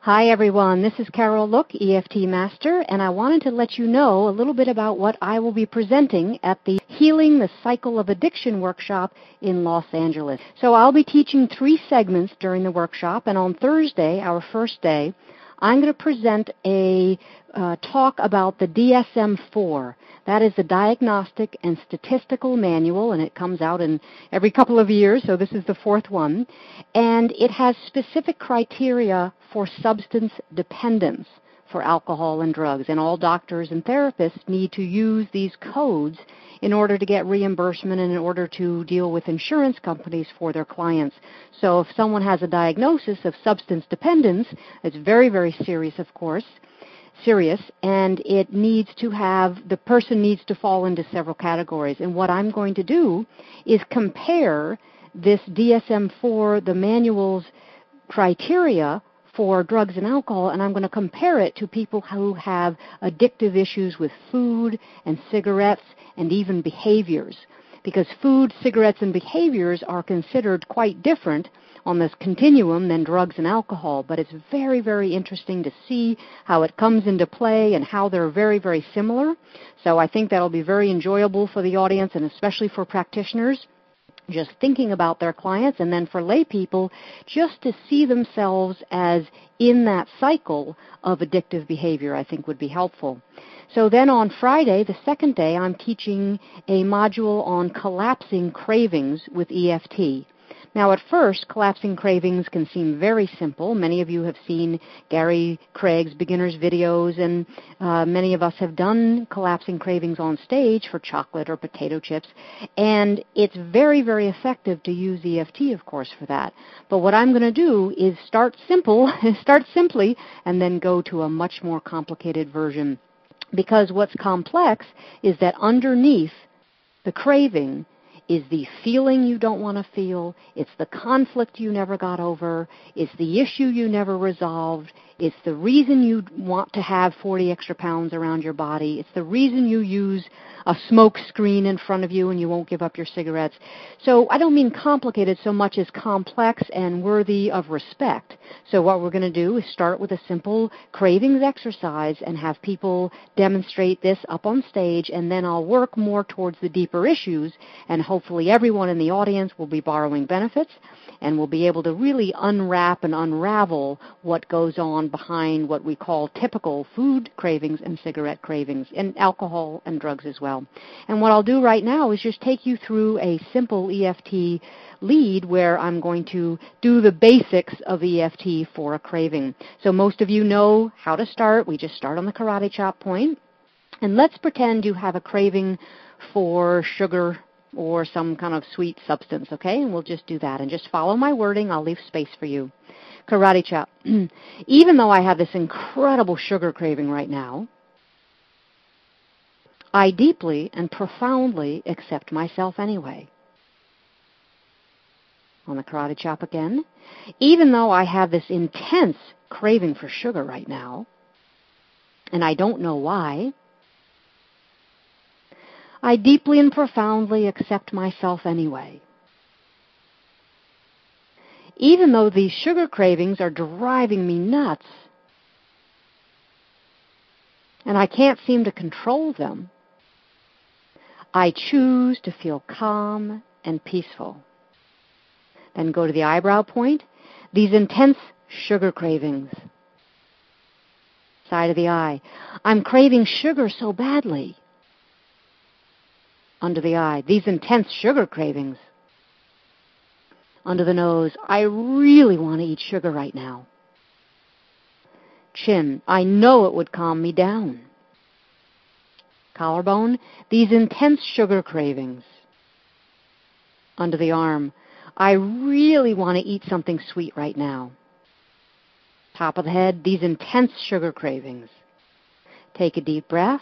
Hi everyone, this is Carol Look, EFT Master, and I wanted to let you know a little bit about what I will be presenting at the Healing the Cycle of Addiction workshop in Los Angeles. So I'll be teaching 3 segments during the workshop, and on Thursday, our first day, I'm going to present a talk about the DSM-4. That is the Diagnostic and Statistical Manual, and it comes out in every couple of years, so this is the 4th one. And it has specific criteria for substance dependence for alcohol and drugs. And all doctors and therapists need to use these codes in order to get reimbursement and in order to deal with insurance companies for their clients. So if someone has a diagnosis of substance dependence, it's very, very serious, of course. And it needs to have, the person needs to fall into several categories. And what I'm going to do is compare this DSM-4, the manual's criteria for drugs and alcohol, and I'm going to compare it to people who have addictive issues with food and cigarettes and even behaviors. Because food, cigarettes, and behaviors are considered quite different on this continuum than drugs and alcohol, but it's very, very interesting to see how it comes into play and how they're very, very similar. So I think that'll be very enjoyable for the audience and especially for practitioners just thinking about their clients, and then for lay people just to see themselves as in that cycle of addictive behavior, I think would be helpful. So then on Friday, the second day, I'm teaching a module on collapsing cravings with EFT. Now, at first, collapsing cravings can seem very simple. Many of you have seen Gary Craig's beginner's videos, and many of us have done collapsing cravings on stage for chocolate or potato chips, and it's very, very effective to use EFT, of course, for that. But what I'm going to do is start simply, and then go to a much more complicated version. Because what's complex is that underneath the craving is the feeling you don't want to feel, it's the conflict you never got over, it's the issue you never resolved, it's the reason you want to have 40 extra pounds around your body, it's the reason you use a smoke screen in front of you and you won't give up your cigarettes. So I don't mean complicated so much as complex and worthy of respect. So what we're going to do is start with a simple cravings exercise and have people demonstrate this up on stage, and then I'll work more towards the deeper issues, and hopefully everyone in the audience will be borrowing benefits and will be able to really unwrap and unravel what goes on behind what we call typical food cravings and cigarette cravings, and alcohol and drugs as well. And what I'll do right now is just take you through a simple EFT lead where I'm going to do the basics of EFT for a craving. So most of you know how to start. We just start on the karate chop point. And let's pretend you have a craving for sugar or some kind of sweet substance, okay? And we'll just do that. And just follow my wording. I'll leave space for you. Karate chop. Even though I have this incredible sugar craving right now, I deeply and profoundly accept myself anyway. On the karate chop again. Even though I have this intense craving for sugar right now, and I don't know why, I deeply and profoundly accept myself anyway. Even though these sugar cravings are driving me nuts, and I can't seem to control them, I choose to feel calm and peaceful. Then go to the eyebrow point. These intense sugar cravings. Side of the eye. I'm craving sugar so badly. Under the eye. These intense sugar cravings. Under the nose. I really want to eat sugar right now. Chin. I know it would calm me down. Collarbone. These intense sugar cravings. Under the arm. I really want to eat something sweet right now. Top of the head. These intense sugar cravings. Take a deep breath.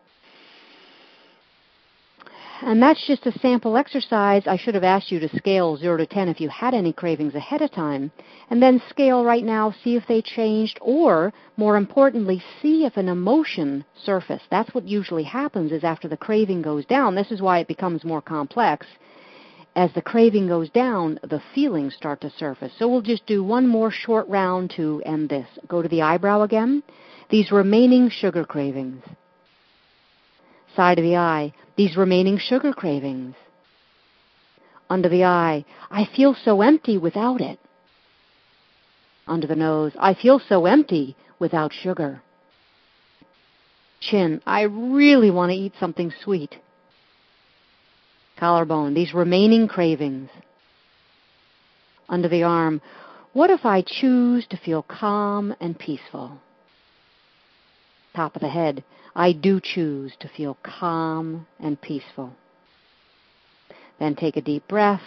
And that's just a sample exercise. I should have asked you to scale 0 to 10 if you had any cravings ahead of time. And then scale right now, see if they changed, or, more importantly, see if an emotion surfaced. That's what usually happens is after the craving goes down. This is why it becomes more complex. as the craving goes down, the feelings start to surface. So we'll just do one more short round to end this. Go to the eyebrow again. These remaining sugar cravings. Side of the eye. These remaining sugar cravings. Under the eye. I feel so empty without it. Under the nose. I feel so empty without sugar. Chin. I really want to eat something sweet. Collarbone, these remaining cravings. Under the arm, what if I choose to feel calm and peaceful? Top of the head, I do choose to feel calm and peaceful. Then take a deep breath.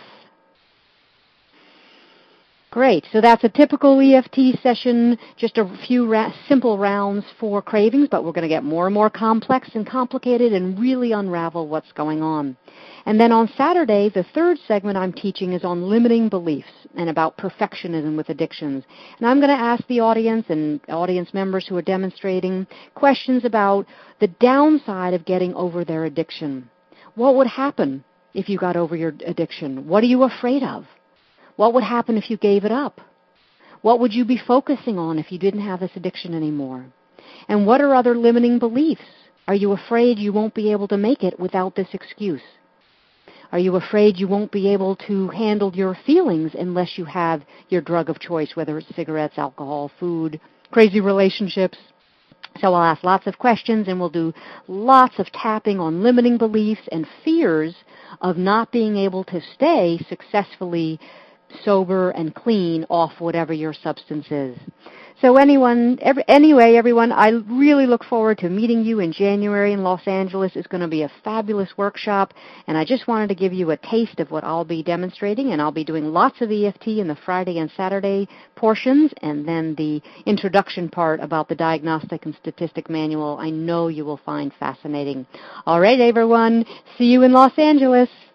Great. So that's a typical EFT session, just a few simple rounds for cravings, but we're going to get more and more complex and complicated and really unravel what's going on. And then on Saturday, the third segment I'm teaching is on limiting beliefs and about perfectionism with addictions. And I'm going to ask the audience and audience members who are demonstrating questions about the downside of getting over their addiction. What would happen if you got over your addiction? What are you afraid of? What would happen if you gave it up? What would you be focusing on if you didn't have this addiction anymore? And what are other limiting beliefs? Are you afraid you won't be able to make it without this excuse? Are you afraid you won't be able to handle your feelings unless you have your drug of choice, whether it's cigarettes, alcohol, food, crazy relationships? So I'll ask lots of questions, and we'll do lots of tapping on limiting beliefs and fears of not being able to stay successfully sober and clean off whatever your substance is. So anyway, everyone, I really look forward to meeting you in January in Los Angeles. It's going to be a fabulous workshop, and I just wanted to give you a taste of what I'll be demonstrating, and I'll be doing lots of EFT in the Friday and Saturday portions, and then the introduction part about the Diagnostic and Statistic Manual I know you will find fascinating. All right, everyone, see you in Los Angeles.